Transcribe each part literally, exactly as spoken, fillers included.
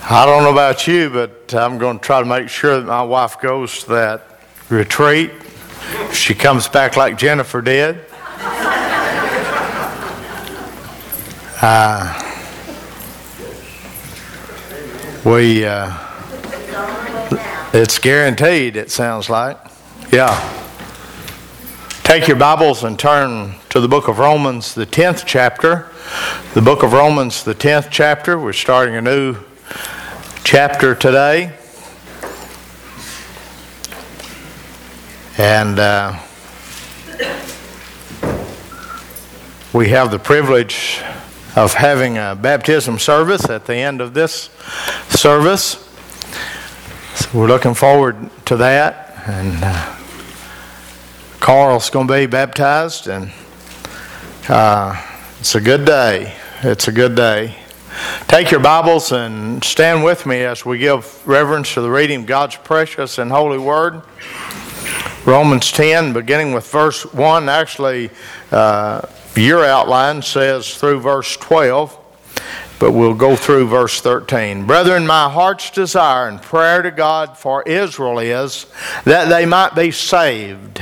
I don't know about you, but I'm going to try to make sure that my wife goes to that retreat. She comes back like Jennifer did. Uh, we, uh, it's guaranteed, it sounds like. Yeah. Take your Bibles and turn to the book of Romans, the tenth chapter. The book of Romans, the tenth chapter. We're starting a new chapter today. And uh, we have the privilege of having a baptism service at the end of this service. So we're looking forward to that. And uh, Carl's going to be baptized, and uh, it's a good day. It's a good day. Take your Bibles and stand with me as we give reverence to the reading of God's precious and holy word. Romans ten, beginning with verse one. Actually, uh, your outline says through verse twelve, but we'll go through verse thirteen. Brethren, my heart's desire and prayer to God for Israel is that they might be saved.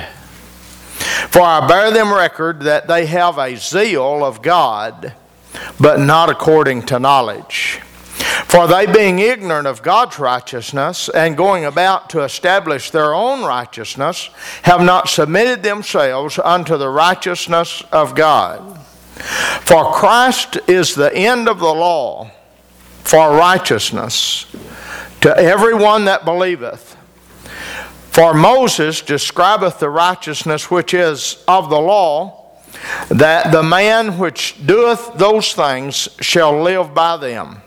For I bear them record that they have a zeal of God, but not according to knowledge. For they, being ignorant of God's righteousness, and going about to establish their own righteousness, have not submitted themselves unto the righteousness of God. For Christ is the end of the law for righteousness to everyone that believeth. For Moses describeth the righteousness which is of the law, that the man which doeth those things shall live by them.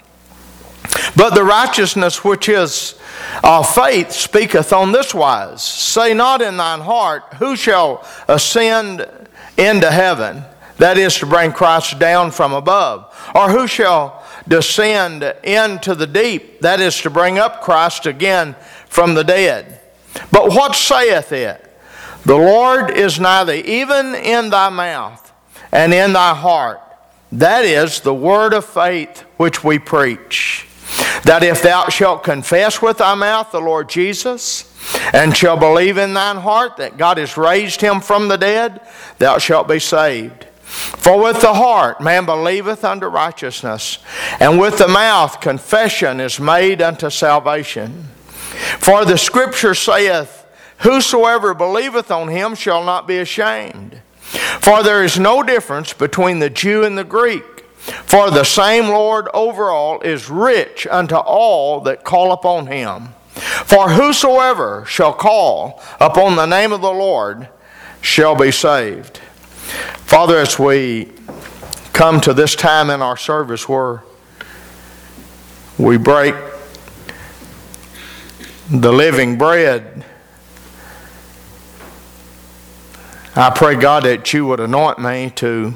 But the righteousness which is of faith speaketh on this wise, say not in thine heart, who shall ascend into heaven, that is to bring Christ down from above, or who shall descend into the deep, that is to bring up Christ again from the dead. But what saith it? The Lord is nigh thee, even in thy mouth and in thy heart. That is the word of faith which we preach. That if thou shalt confess with thy mouth the Lord Jesus, and shalt believe in thine heart that God has raised him from the dead, thou shalt be saved. For with the heart man believeth unto righteousness, and with the mouth confession is made unto salvation. For the Scripture saith, whosoever believeth on him shall not be ashamed. For there is no difference between the Jew and the Greek. For the same Lord over all is rich unto all that call upon him. For whosoever shall call upon the name of the Lord shall be saved. Father, as we come to this time in our service where we break the living bread, I pray, God, that you would anoint me to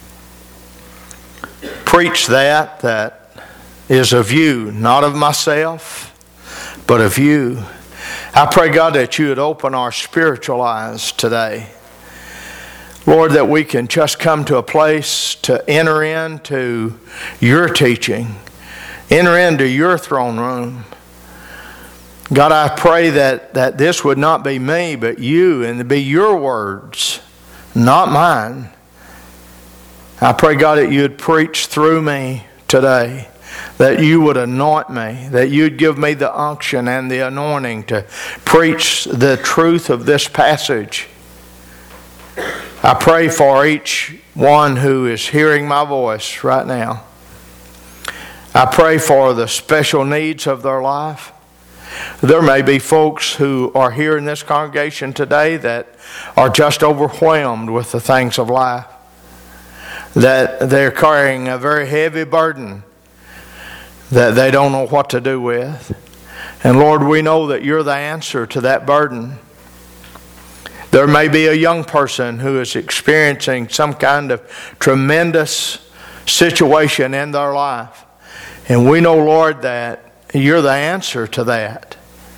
preach that that is of you, not of myself, but of you. I pray, God, that you would open our spiritual eyes today. Lord, that we can just come to a place to enter into your teaching, enter into your throne room. God, I pray that, that this would not be me, but you, and to be your words, not mine. I pray, God, that you would preach through me today, that you would anoint me, that you'd give me the unction and the anointing to preach the truth of this passage. I pray for each one who is hearing my voice right now. I pray for the special needs of their life. There may be folks who are here in this congregation today that are just overwhelmed with the things of life, that they're carrying a very heavy burden that they don't know what to do with. And Lord, we know that you're the answer to that burden. There may be a young person who is experiencing some kind of tremendous situation in their life. And we know, Lord, that you're the answer to that.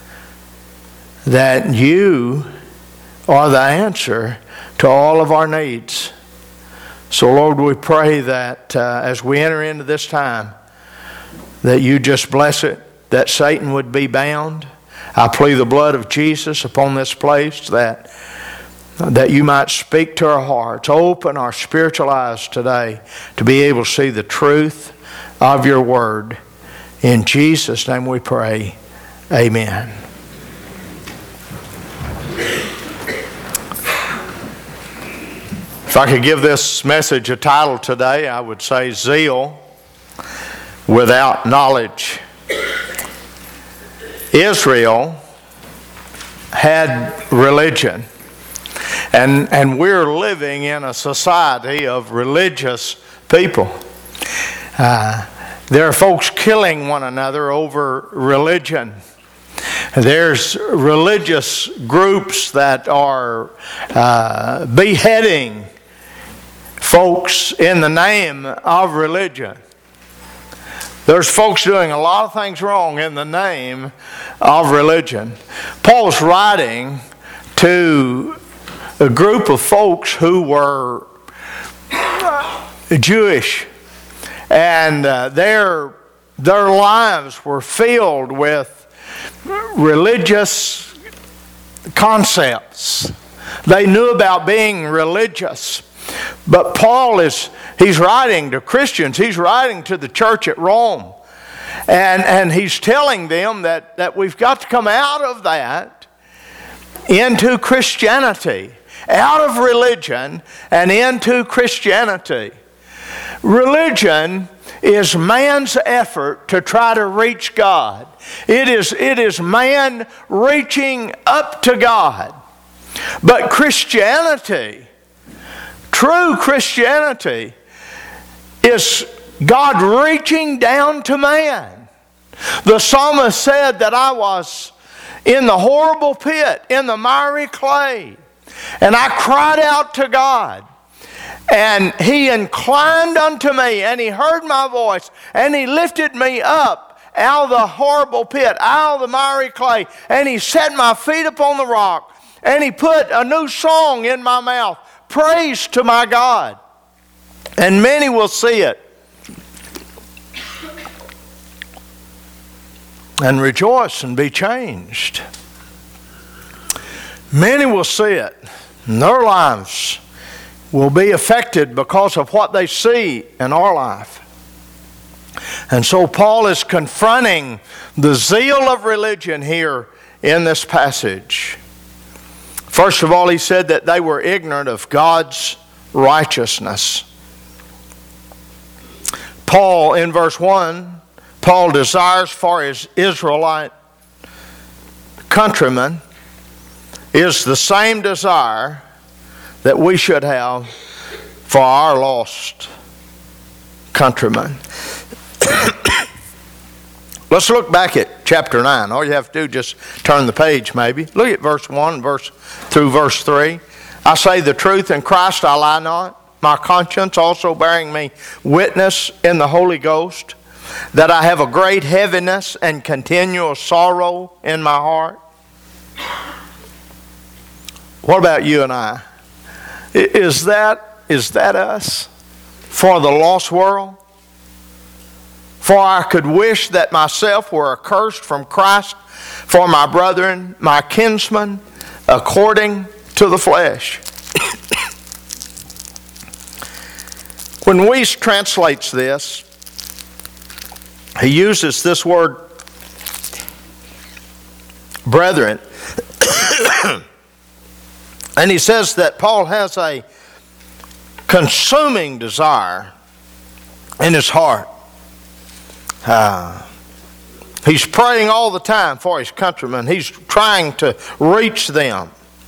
That you are the answer to all of our needs. So, Lord, we pray that uh, as we enter into this time, that you just bless it that Satan would be bound. I plead the blood of Jesus upon this place that, that you might speak to our hearts. Open our spiritual eyes today to be able to see the truth of your word. In Jesus' name we pray. Amen. If I could give this message a title today, I would say Zeal Without Knowledge. Israel had religion, and, and we're living in a society of religious people. Uh, there are folks killing one another over religion. There's religious groups that are uh, beheading folks in the name of religion. There's folks doing a lot of things wrong in the name of religion. Paul's writing to a group of folks who were Jewish, and uh, their, their lives were filled with religious concepts. They knew about being religious. But Paul is, he's writing to Christians. He's writing to the church at Rome. And, and he's telling them that, that we've got to come out of that into Christianity. Out of religion and into Christianity. Religion is man's effort to try to reach God. It is, it is man reaching up to God. But Christianity, true Christianity, is God reaching down to man. The psalmist said that I was in the horrible pit, in the miry clay, and I cried out to God. And He inclined unto me, and He heard my voice, and He lifted me up out of the horrible pit, out of the miry clay, and He set my feet upon the rock, and He put a new song in my mouth, praise to my God. And many will see it and rejoice and be changed. Many will see it, and their lives will be affected because of what they see in our life. And so Paul is confronting the zeal of religion here in this passage. First of all, he said that they were ignorant of God's righteousness. Paul, in verse one, Paul desires for his Israelite countrymen is the same desire that we should have for our lost countrymen. Let's look back at chapter nine. All you have to do is just turn the page maybe. Look at verse one verse through verse three. I say the truth in Christ, I lie not. My conscience also bearing me witness in the Holy Ghost, that I have a great heaviness and continual sorrow in my heart. What about you and I? Is that, is that us for the lost world? For I could wish that myself were accursed from Christ for my brethren, my kinsmen, according to the flesh. When Weiss translates this, he uses this word, brethren. And he says that Paul has a consuming desire in his heart. Uh, he's praying all the time for his countrymen. He's trying to reach them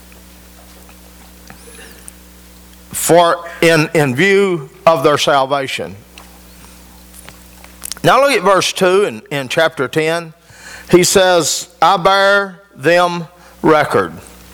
for in, in view of their salvation. Now look at verse two in, in chapter ten. He says, I bear them record.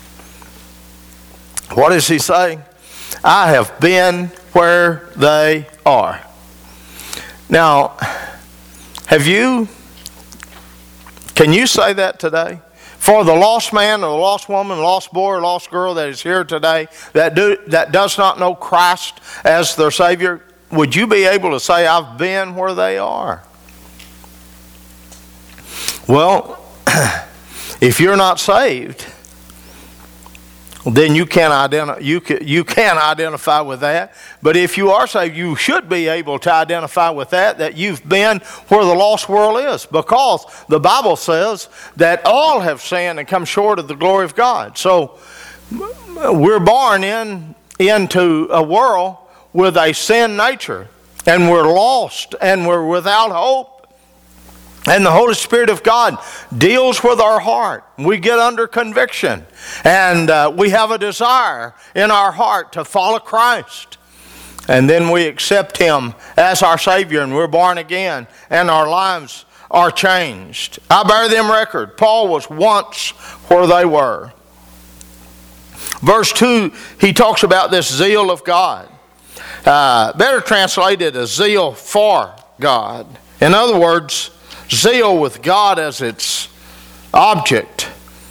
What does he say? I have been where they are. Now, have you, can you say that today? For the lost man or the lost woman, lost boy or lost girl that is here today that do that does not know Christ as their Savior, would you be able to say, I've been where they are? Well, if you're not saved, then you can identify you can, you can identify with that. But if you are saved, you should be able to identify with that, that you've been where the lost world is, because the Bible says that all have sinned and come short of the glory of God. So we're born in into a world with a sin nature, and we're lost and we're without hope. And the Holy Spirit of God deals with our heart. We get under conviction. And uh, we have a desire in our heart to follow Christ. And then we accept Him as our Savior, and we're born again, and our lives are changed. I bear them record. Paul was once where they were. Verse two, he talks about this zeal of God. Uh, better translated as zeal for God. In other words, zeal with God as its object.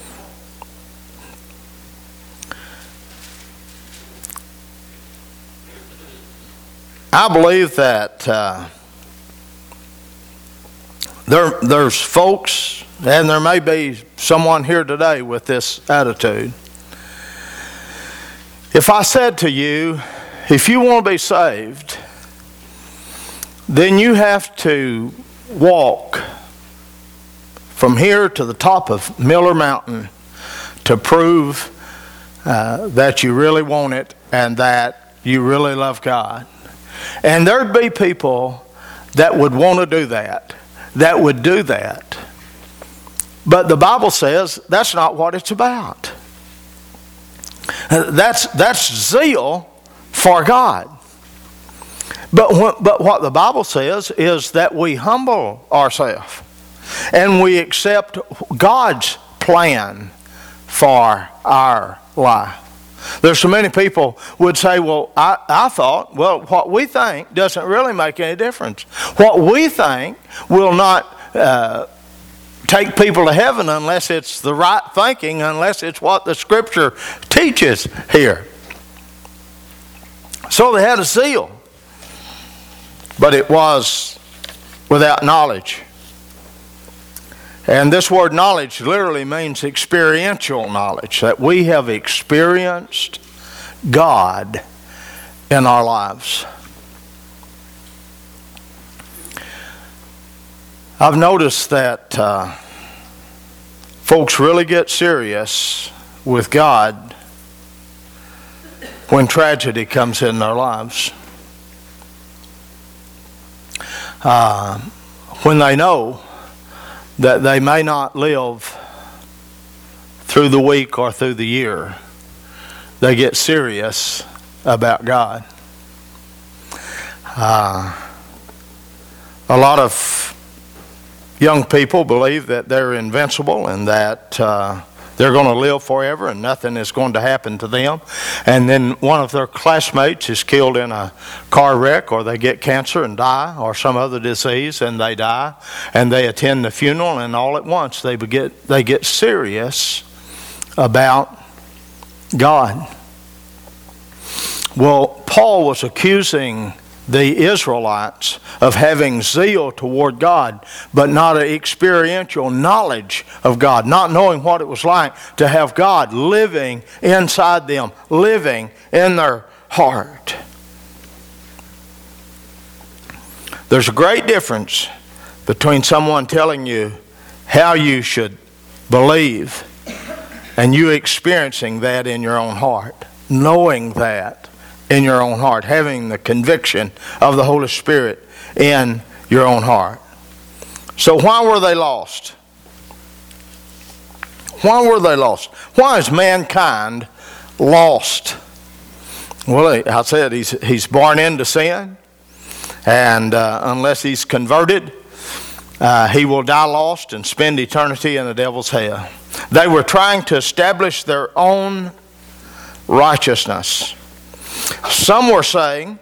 I believe that uh, there, there's folks, and there may be someone here today with this attitude. If I said to you, if you want to be saved, then you have to walk from here to the top of Miller Mountain to prove uh, that you really want it and that you really love God. And there'd be people that would want to do that, that would do that. But the Bible says that's not what it's about. That's, that's zeal for God. But what, but what the Bible says is that we humble ourselves and we accept God's plan for our life. There's so many people would say, well, I, I thought, well, what we think doesn't really make any difference. What we think will not uh, take people to heaven unless it's the right thinking, unless it's what the Scripture teaches here. So they had a zeal, but it was without knowledge. And this word knowledge literally means experiential knowledge, that we have experienced God in our lives. I've noticed that uh, folks really get serious with God when tragedy comes in their lives. Uh, when they know that they may not live through the week or through the year, they get serious about God. Uh, a lot of young people believe that they're invincible and that uh, they're going to live forever and nothing is going to happen to them. And then one of their classmates is killed in a car wreck, or they get cancer and die, or some other disease and they die. And they attend the funeral, and all at once they get, they get serious about God. Well, Paul was accusing the Israelites of having zeal toward God, but not an experiential knowledge of God, not knowing what it was like to have God living inside them, living in their heart. There's a great difference between someone telling you how you should believe and you experiencing that in your own heart, knowing that in your own heart, having the conviction of the Holy Spirit in your own heart. So why were they lost? Why were they lost? Why is mankind lost? Well, I said he's, he's born into sin, and uh, unless he's converted, uh, he will die lost and spend eternity in the devil's hell. They were trying to establish their own righteousness. Some were saying,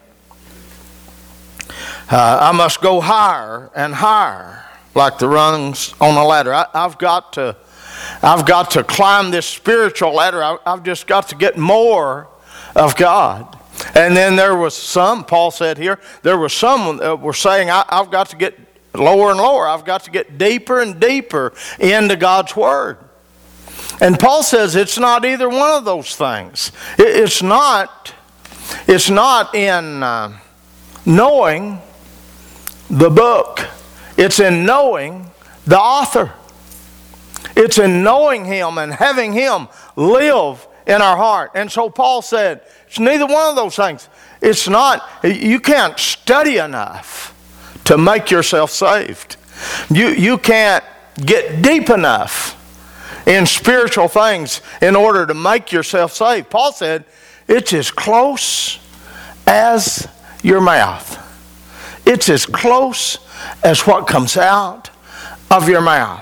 uh, I must go higher and higher, like the rungs on a ladder. I, I've got to, I've got to climb this spiritual ladder. I, I've just got to get more of God. And then there was some, Paul said here, there were some that were saying, I, I've got to get lower and lower. I've got to get deeper and deeper into God's Word. And Paul says it's not either one of those things. It's not, it's not in uh, knowing the book. It's in knowing the author. It's in knowing Him and having Him live in our heart. And so Paul said, it's neither one of those things. It's not, you can't study enough to make yourself saved. You, you can't get deep enough in spiritual things in order to make yourself saved. Paul said, it's as close as your mouth. It's as close as what comes out of your mouth.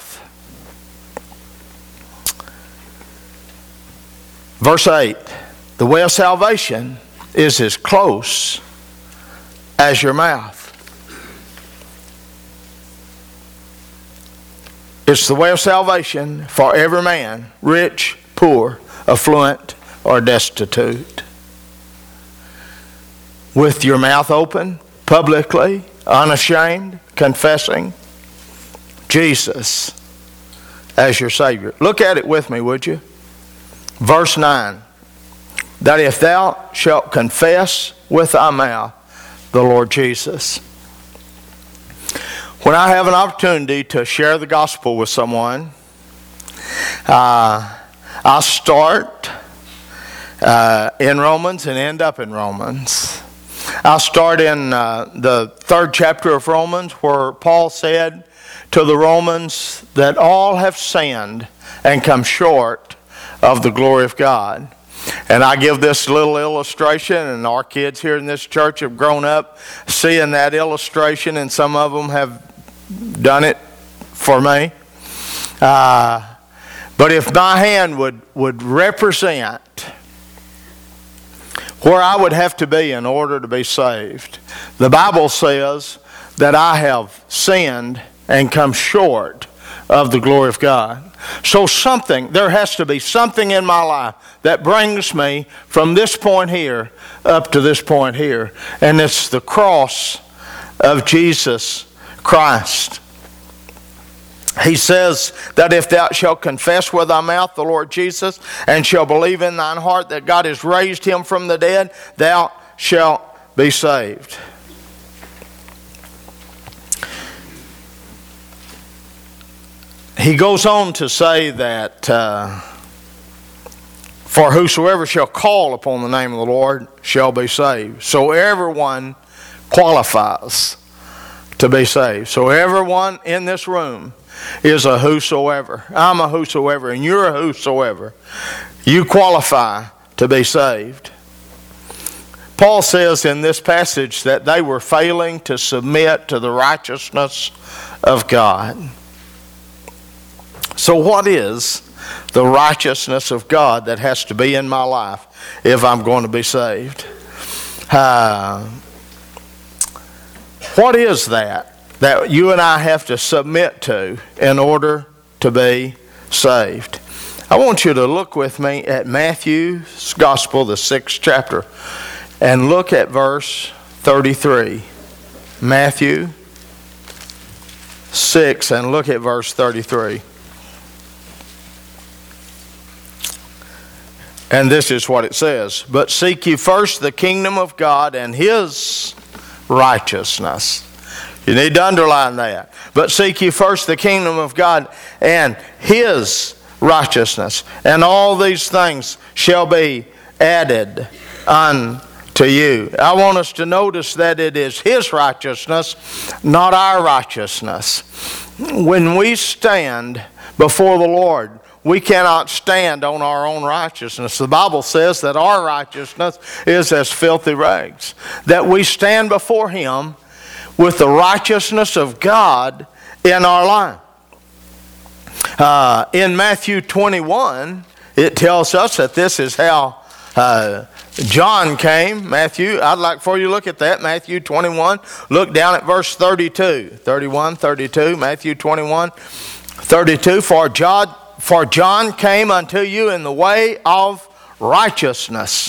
Verse eight, the way of salvation is as close as your mouth. It's the way of salvation for every man, rich, poor, affluent, or destitute. With your mouth open, publicly, unashamed, confessing Jesus as your Savior. Look at it with me, would you? Verse nine, that if thou shalt confess with thy mouth the Lord Jesus. When I have an opportunity to share the gospel with someone, uh, I start uh, in Romans and end up in Romans. I'll start in uh, the third chapter of Romans, where Paul said to the Romans that all have sinned and come short of the glory of God. And I give this little illustration, and our kids here in this church have grown up seeing that illustration, and some of them have done it for me. Uh, but if my hand would, would represent where I would have to be in order to be saved, the Bible says that I have sinned and come short of the glory of God. So something, there has to be something in my life that brings me from this point here up to this point here. And it's the cross of Jesus Christ. He says that if thou shalt confess with thy mouth the Lord Jesus, and shalt believe in thine heart that God has raised him from the dead, thou shalt be saved. He goes on to say that uh, for whosoever shall call upon the name of the Lord shall be saved. So everyone qualifies to be saved. So everyone in this room is a whosoever. I'm a whosoever, and you're a whosoever. You qualify to be saved. Paul says in this passage that they were failing to submit to the righteousness of God. So what is the righteousness of God that has to be in my life if I'm going to be saved? Uh, what is that that you and I have to submit to in order to be saved? I want you to look with me at Matthew's Gospel, the sixth chapter, and look at verse thirty-three. Matthew six, and look at verse thirty-three. And this is what it says. But seek ye first the kingdom of God and his righteousness. You need to underline that. But seek ye first the kingdom of God and his righteousness, and all these things shall be added unto you. I want us to notice that it is his righteousness, not our righteousness. When we stand before the Lord, we cannot stand on our own righteousness. The Bible says that our righteousness is as filthy rags. That we stand before him with the righteousness of God in our life. Uh, in Matthew twenty-one, it tells us that this is how uh, John came. Matthew, I'd like for you to look at that. Matthew twenty-one. Look down at verse thirty-two. thirty-one, thirty-two. Matthew twenty-one, thirty-two. For John... For John came unto you in the way of righteousness,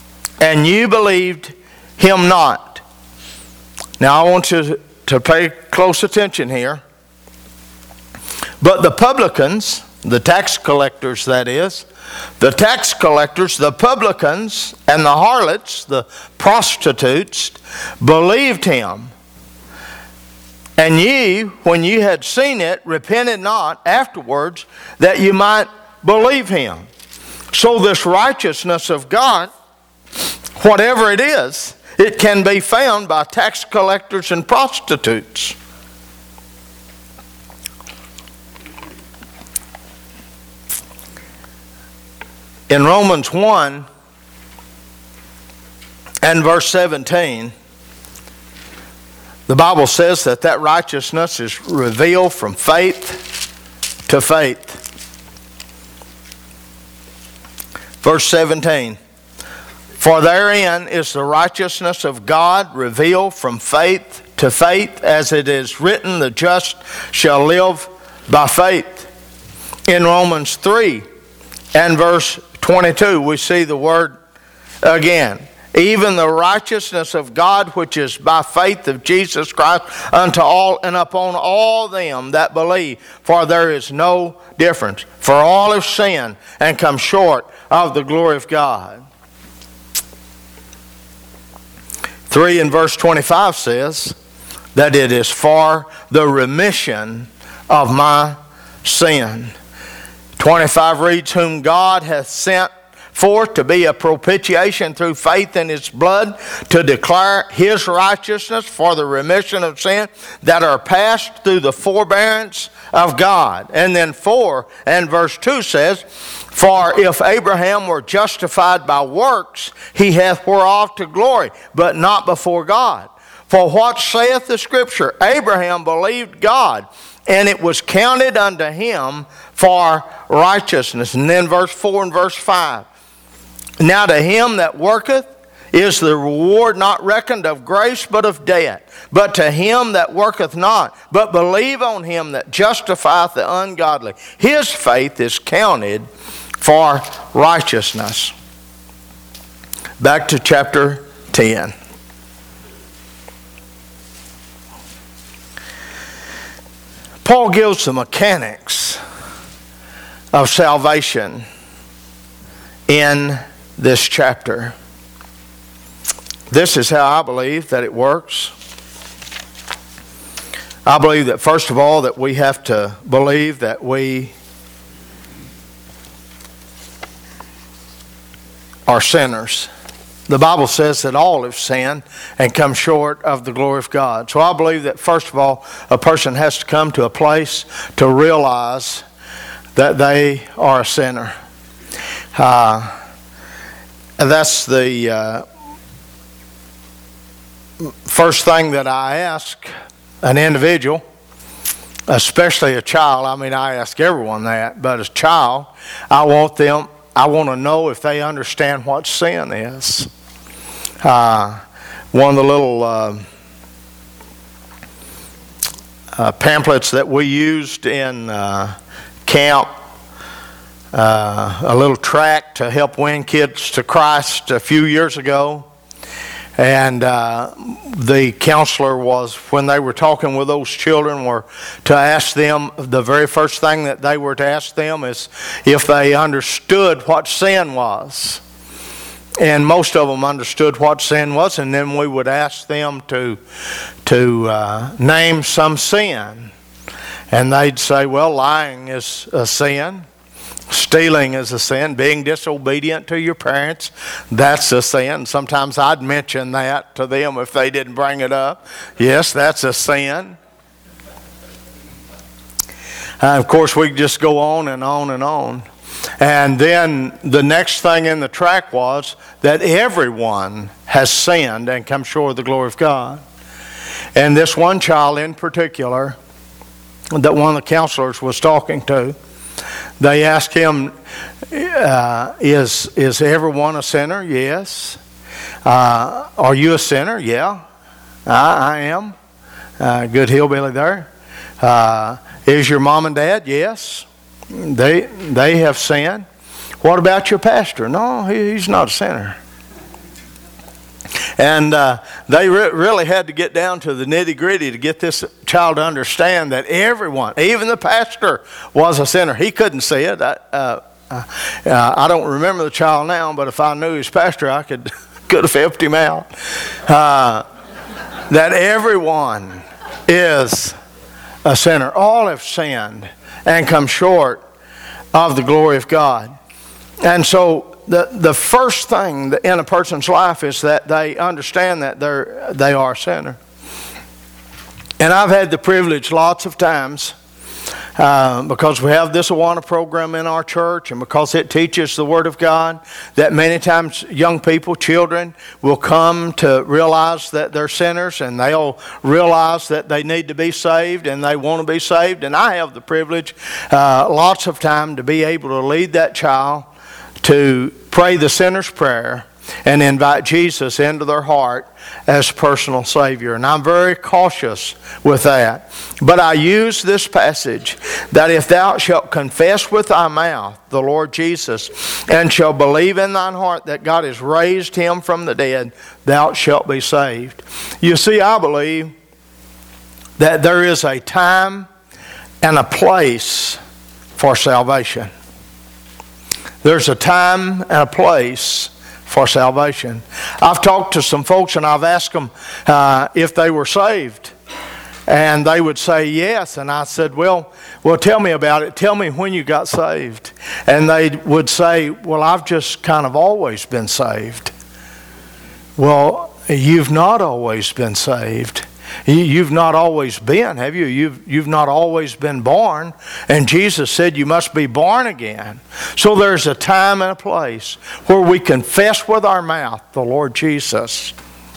and you believed him not. Now I want you to pay close attention here. But the publicans, the tax collectors that is, the tax collectors, the publicans, and the harlots, the prostitutes, believed him. And ye, when ye had seen it, repented not afterwards, that ye might believe him. So this righteousness of God, whatever it is, it can be found by tax collectors and prostitutes. In Romans one and verse seventeen, the Bible says that that righteousness is revealed from faith to faith. Verse seventeen, for therein is the righteousness of God revealed from faith to faith, as it is written, the just shall live by faith. In Romans three and verse twenty-two, we see the word again. Even the righteousness of God, which is by faith of Jesus Christ, unto all and upon all them that believe. For there is no difference. For all have sinned and come short of the glory of God. three and verse twenty-five says that it is for the remission of my sin. twenty-five reads, whom God hath sent forth to be a propitiation through faith in his blood, to declare his righteousness for the remission of sin that are passed through the forbearance of God. And then four and verse two says, for if Abraham were justified by works, he hath whereof to glory, but not before God. For what saith the Scripture? Abraham believed God, and it was counted unto him for righteousness. And then verse four and verse five. Now to him that worketh is the reward not reckoned of grace, but of debt. But to him that worketh not, but believe on him that justifieth the ungodly, his faith is counted for righteousness. Back to chapter ten. Paul gives the mechanics of salvation in this chapter. This is how I believe that it works. I believe that first of all that we have to believe that we are sinners. The Bible says that all have sinned and come short of the glory of God. So I believe that first of all a person has to come to a place to realize that they are a sinner. Uh, and that's the uh, first thing that I ask an individual, especially a child. I mean, I ask everyone that, but as a child, I want them, I want to know if they understand what sin is. Uh, one of the little uh, uh, pamphlets that we used in uh, camp, uh, a little tract to help win kids to Christ a few years ago. And uh, the counselor was, when they were talking with those children, were to ask them, the very first thing that they were to ask them is if they understood what sin was. And most of them understood what sin was, and then we would ask them to, to uh, name some sin. And they'd say, well, lying is a sin. Stealing is a sin. Being disobedient to your parents, that's a sin. Sometimes I'd mention that to them if they didn't bring it up. Yes, that's a sin. Uh, of course, we could just go on and on and on. And then the next thing in the track was that everyone has sinned and come short of the glory of God. And this one child in particular that one of the counselors was talking to, they asked him, uh, is, is everyone a sinner? Yes. Uh, are you a sinner? Yeah, I, I am. Uh, good hillbilly there. Uh, is your mom and dad? Yes. They, they have sinned. What about your pastor? No, he, he's not a sinner. And uh, they re- really had to get down to the nitty-gritty to get this child to understand that everyone, even the pastor, was a sinner. He couldn't see it. I, uh, uh, I don't remember the child now, but if I knew his pastor, I could, could have helped him out. Uh, that everyone is a sinner. All have sinned and come short of the glory of God. And so the the first thing in a person's life is that they understand that they're they are a sinner. And I've had the privilege lots of times, uh, because we have this Awana program in our church and because it teaches the Word of God, that many times young people, children, will come to realize that they're sinners, and they'll realize that they need to be saved and they want to be saved. And I have the privilege uh, lots of time to be able to lead that child to pray the sinner's prayer and invite Jesus into their heart as personal Savior. And I'm very cautious with that. But I use this passage that if thou shalt confess with thy mouth the Lord Jesus and shalt believe in thine heart that God has raised him from the dead, thou shalt be saved. You see, I believe that there is a time and a place for salvation. There's a time and a place for salvation. I've talked to some folks and I've asked them uh, if they were saved. And they would say yes. And I said, well, well, tell me about it. Tell me when you got saved. And they would say, well, I've just kind of always been saved. Well, you've not always been saved. You've not always been, have you? You've, you've not always been born. And Jesus said you must be born again. So there's a time and a place where we confess with our mouth the Lord Jesus.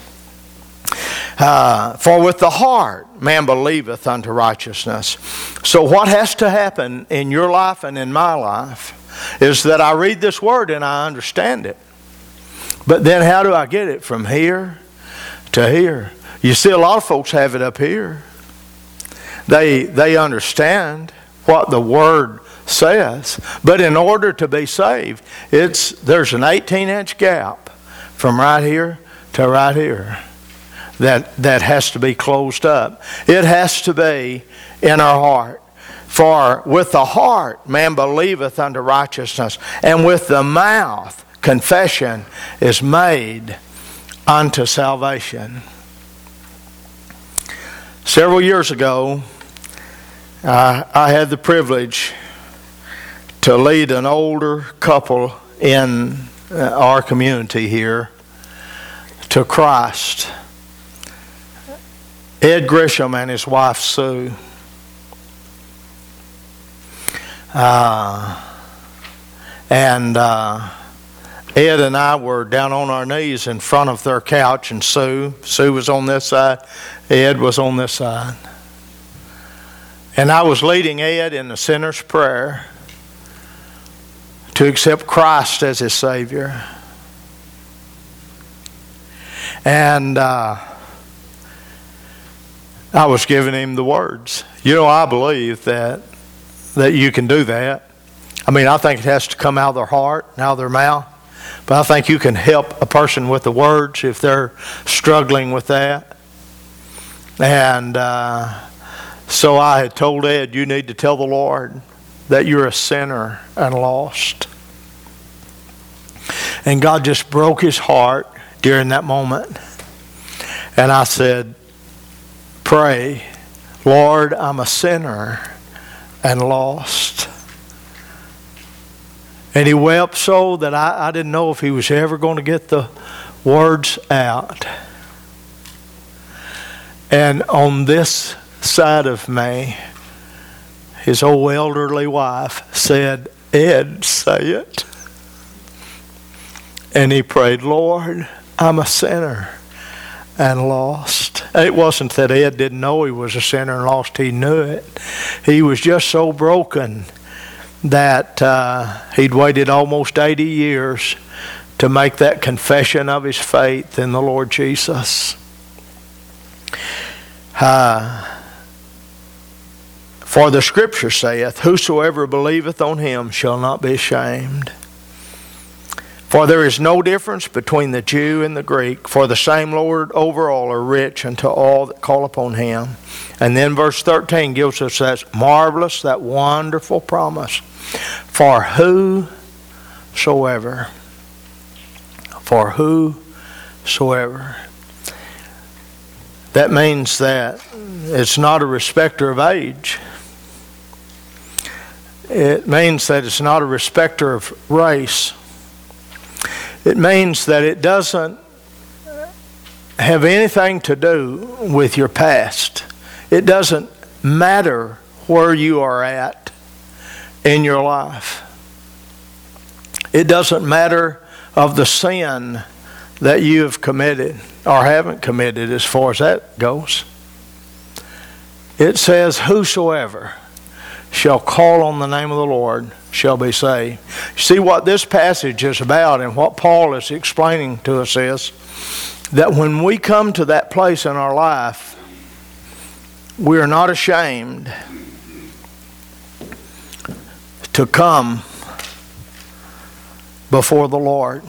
Uh, for with the heart man believeth unto righteousness. So what has to happen in your life and in my life is that I read this word and I understand it. But then how do I get it from here to here? You see, a lot of folks have it up here. They they understand what the Word says. But in order to be saved, it's there's an eighteen-inch gap from right here to right here that, that has to be closed up. It has to be in our heart. For with the heart man believeth unto righteousness, and with the mouth confession is made unto salvation. Several years ago, uh, I had the privilege to lead an older couple in uh, our community here to Christ. Ed Grisham and his wife Sue. Uh, and uh, Ed and I were down on our knees in front of their couch, and Sue, Sue was on this side, Ed was on this side. And I was leading Ed in the sinner's prayer to accept Christ as his Savior. And uh, I was giving him the words. You know, I believe that that you can do that. I mean, I think it has to come out of their heart and out of their mouth. But I think you can help a person with the words if they're struggling with that. And uh, so I had told Ed, you need to tell the Lord that you're a sinner and lost. And God just broke his heart during that moment. And I said, pray, Lord, I'm a sinner and lost. And he wept so that I, I didn't know if he was ever going to get the words out. And on this side of me, his old elderly wife said, Ed, say it. And he prayed, Lord, I'm a sinner and lost. It wasn't that Ed didn't know he was a sinner and lost. He knew it. He was just so broken that uh, he'd waited almost eighty years to make that confession of his faith in the Lord Jesus. Uh, for the Scripture saith, whosoever believeth on him shall not be ashamed. For there is no difference between the Jew and the Greek, for the same Lord over all are rich unto all that call upon him. And then verse thirteen gives us that marvelous, that wonderful promise. For whosoever, for whosoever. That means that it's not a respecter of age. It means that it's not a respecter of race. It means that it doesn't have anything to do with your past. It doesn't matter where you are at in your life. It doesn't matter of the sin that you have committed or haven't committed as far as that goes. It says, whosoever shall call on the name of the Lord shall be saved. See, what this passage is about and what Paul is explaining to us is that when we come to that place in our life, we are not ashamed to come before the Lord.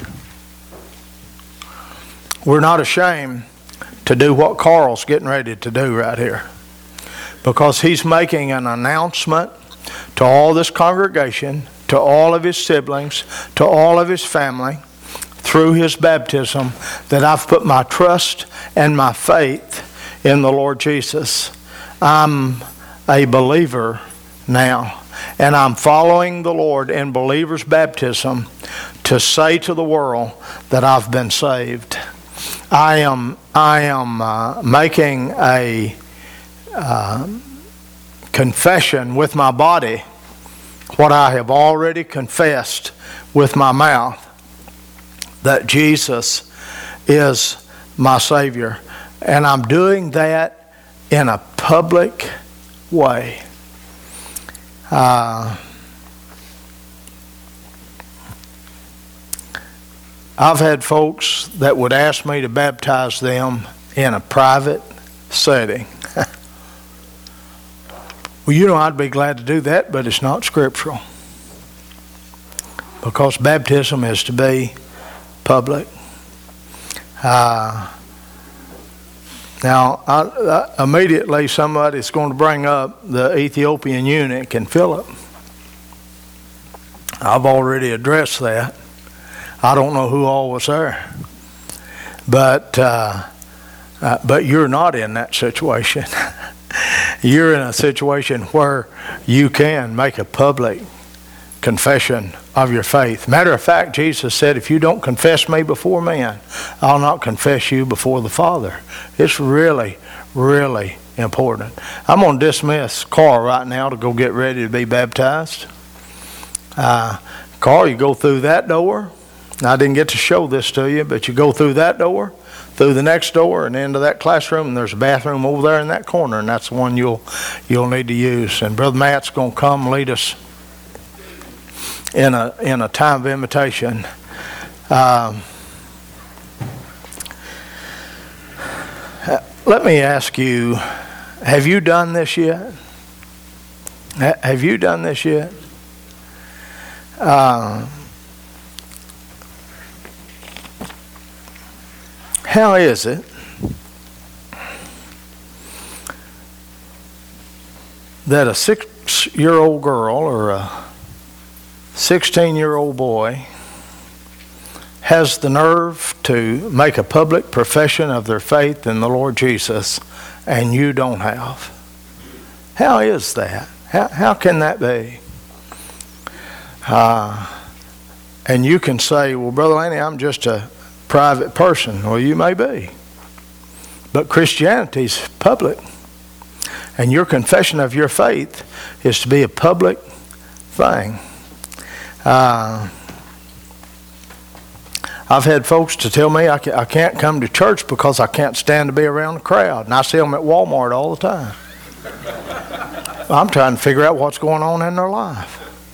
We're not ashamed to do what Carl's getting ready to do right here, because he's making an announcement to all this congregation, to all of his siblings, to all of his family, through his baptism, that I've put my trust and my faith in the Lord Jesus. I'm a believer now, and I'm following the Lord in believer's baptism to say to the world that I've been saved. I am, I am uh, making a uh, confession with my body what I have already confessed with my mouth, that Jesus is my Savior. And I'm doing that in a public way. Uh, I've had folks that would ask me to baptize them in a private setting. Well, you know, I'd be glad to do that, but it's not scriptural. Because baptism is to be public. Uh, now, I, I, immediately somebody's going to bring up the Ethiopian eunuch and Philip. I've already addressed that. I don't know who all was there. But, uh, uh, but you're not in that situation. You're in a situation where you can make a public confession of your faith. Matter of fact, Jesus said, if you don't confess me before men, I'll not confess you before the Father. It's really, really important. I'm going to dismiss Carl right now to go get ready to be baptized. Uh, Carl, you go through that door. I didn't get to show this to you, but you go through that door, through the next door, and into that classroom, and there's a bathroom over there in that corner, and that's the one you'll you'll need to use. And Brother Matt's going to come lead us in a in a time of invitation. Um, let me ask you, have you done this yet? Have you done this yet? Uh, How is it that a six-year-old girl or a sixteen-year-old boy has the nerve to make a public profession of their faith in the Lord Jesus and you don't have? How is that? How, how can that be? Uh, and you can say, well, Brother Lanny, I'm just a private person. Well, you may be. But Christianity's public. And your confession of your faith is to be a public thing. Uh, I've had folks to tell me I, ca- I can't come to church because I can't stand to be around the crowd. And I see them at Walmart all the time. I'm trying to figure out what's going on in their life.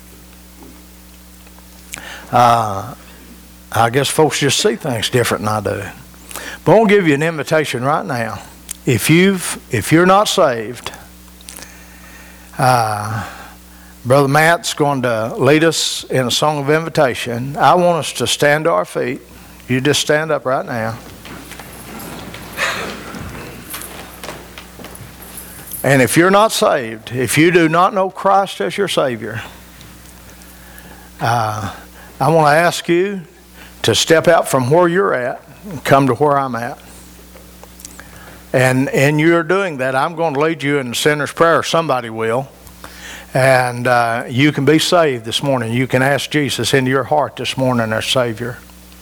Uh, I guess folks just see things different than I do. But I'll give you an invitation right now. If you've, if you're not saved, uh, Brother Matt's going to lead us in a song of invitation. I want us to stand to our feet. You just stand up right now. And if you're not saved, if you do not know Christ as your Savior, uh, I want to ask you to step out from where you're at and come to where I'm at. And in you're doing that, I'm going to lead you in the sinner's prayer. Somebody will. And uh, you can be saved this morning. You can ask Jesus into your heart this morning as Savior.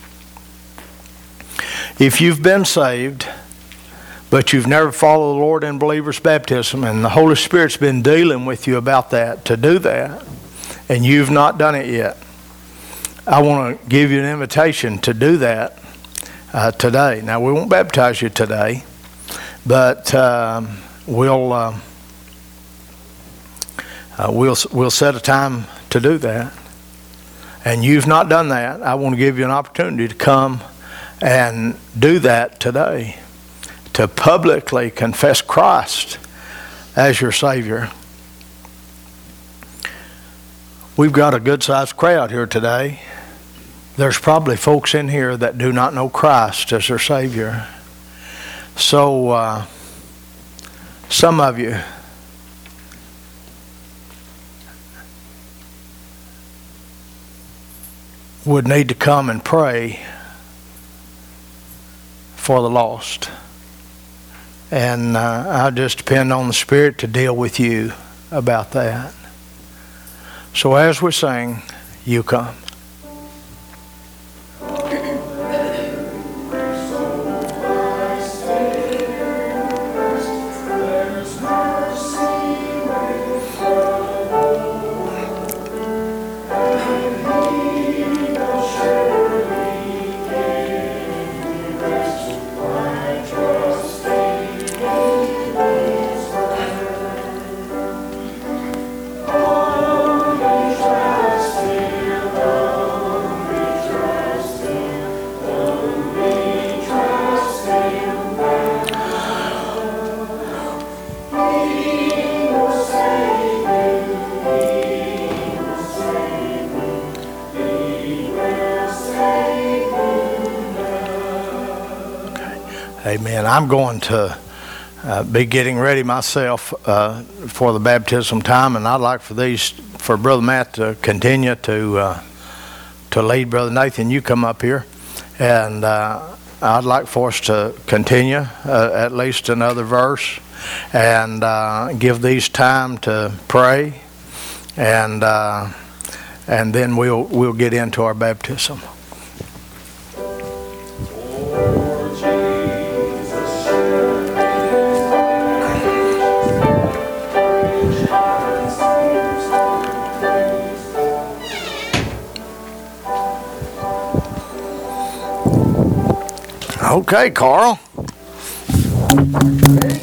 If you've been saved, but you've never followed the Lord in believer's baptism, and the Holy Spirit's been dealing with you about that, to do that, and you've not done it yet, I want to give you an invitation to do that uh, today. Now, we won't baptize you today, but um, we'll uh, uh, we'll we'll set a time to do that. And you've not done that, I want to give you an opportunity to come and do that today, to publicly confess Christ as your Savior. We've got a good-sized crowd here today. There's probably folks in here that do not know Christ as their Savior. So, uh, some of you would need to come and pray for the lost. And uh, I just depend on the Spirit to deal with you about that. So as we sing, you come. Amen. I'm going to uh, be getting ready myself uh, for the baptism time, and I'd like for these, for Brother Matt to continue to uh, to lead. Brother Nathan, you come up here, and uh, I'd like for us to continue uh, at least another verse, and uh, give these time to pray, and uh, and then we'll we'll get into our baptism. Okay, Carl. Okay.